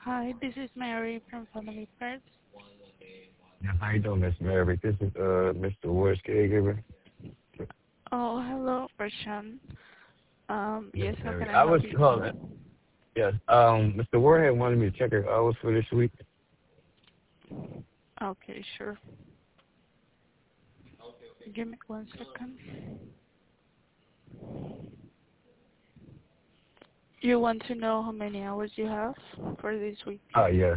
Hi, this is Mary from Family First. Yeah, how you doing, Miss Mary? This is Mr. Ward's caregiver. Oh, hello, Prashant. Yes, Yes, how Mary. can I I was help you? calling. Yes. Mr. Ward had wanted me to check her hours for this week. Okay, sure. Give me 1 second. You want to know how many hours you have for this week? Yes.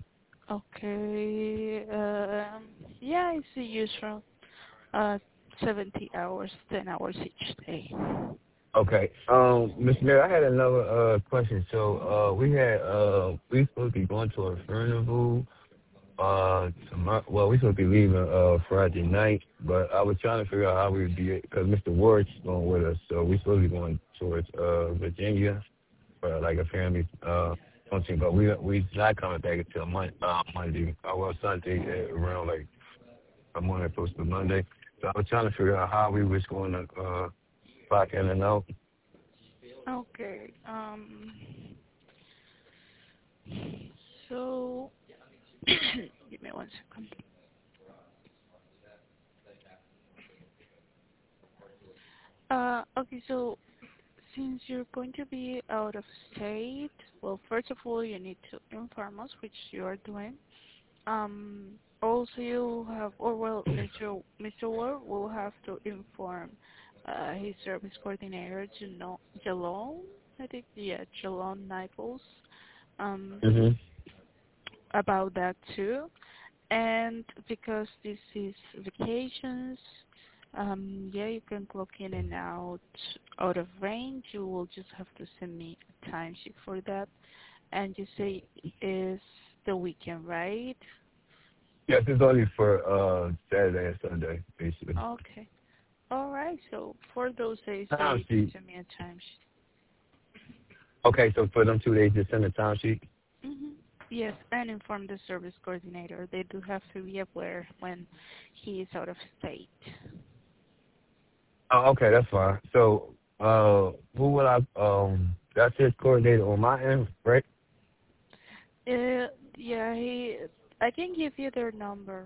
Okay, yeah, it's the usual, uh, 70 hours, 10 hours each day. Okay. Miss Mary, I had another question. So we supposed to be going to a carnival tomorrow. Well, we supposed to be leaving Friday night, but I was trying to figure out how we would be because Mr. Ward's going with us, so we supposed to be going towards Virginia for like a family function, but we not coming back until Monday. Well, Sunday around like a morning supposed to Monday. So I was trying to figure out how we was going to clock in and out. Okay, so, give me 1 second. Okay, so since you're going to be out of state, well, first of all, you need to inform us, which you are doing. Also, you have, or well, Mr. Ward will have to inform his service coordinator to know Jalon. I think, yeah, Jalon Nichols, um, Mhm. about that too. And because this is vacations, yeah, you can clock in and out of range. You will just have to send me a timesheet for that. And you say is the weekend, right? Yes, it's only for Saturday and Sunday, basically. Okay. All right. So for those days, yeah, Time you can sheet. send me a timesheet. Okay, so for them 2 days, just send a time sheet. Yes, and inform the service coordinator. They do have to be aware when he is out of state. Oh, okay, that's fine. So, who will that's his coordinator on my end, right? Yeah, I can give you their number.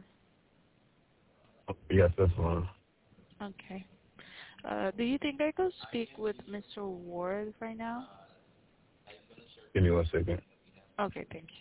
Yes, that's fine. Okay. Do you think I could speak with Mr. Ward right now? Give me 1 second. Okay, thank you.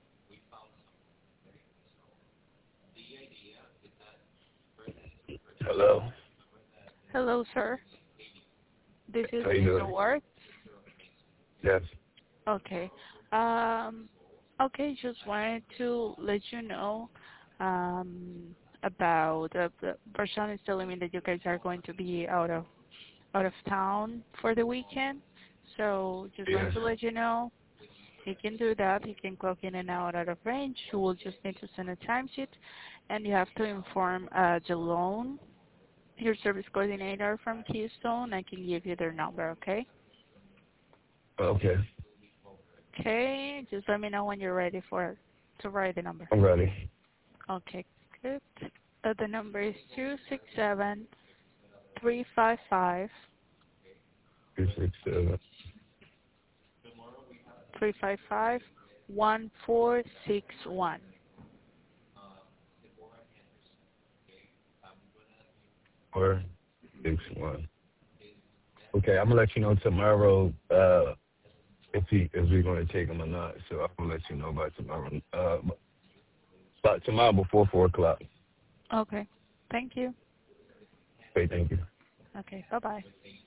Hello. Hello, sir. This is How you Mr. doing? Ward. Yes. Okay. Okay, just wanted to let you know um, about the person is telling me that you guys are going to be out of town for the weekend. So just wanted Yes. to let you know he can do that. He can clock in and out of range. You will just need to send a timesheet, and you have to inform Jalone, your service coordinator from Keystone. I can give you their number, okay? Okay. Okay, just let me know when you're ready to write the number. I'm ready. Okay, good. The number is 267-355-3461. 267. Four, 6, 1. Okay, I'm gonna let you know tomorrow if we're gonna take him or not. So I'm gonna let you know by tomorrow. But tomorrow before 4 o'clock. Okay, thank you. Okay, thank you. Okay, bye-bye.